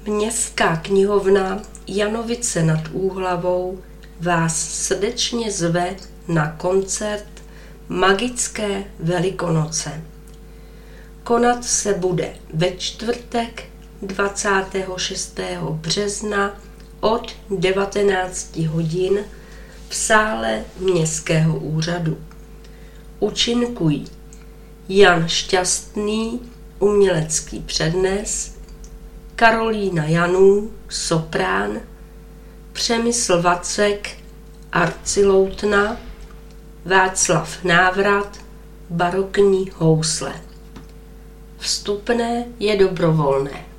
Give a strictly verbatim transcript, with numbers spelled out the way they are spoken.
Městská knihovna Janovice nad Úhlavou vás srdečně zve na koncert Magické Velikonoce. Konat se bude ve čtvrtek dvacátého šestého března od devatenácti hodin v sále Městského úřadu. Účinkují Jan Šťastný, umělecký přednes, Karolína Janů, soprán, Přemysl Vacek, arciloutna, Václav Návrat, barokní housle. Vstupné je dobrovolné.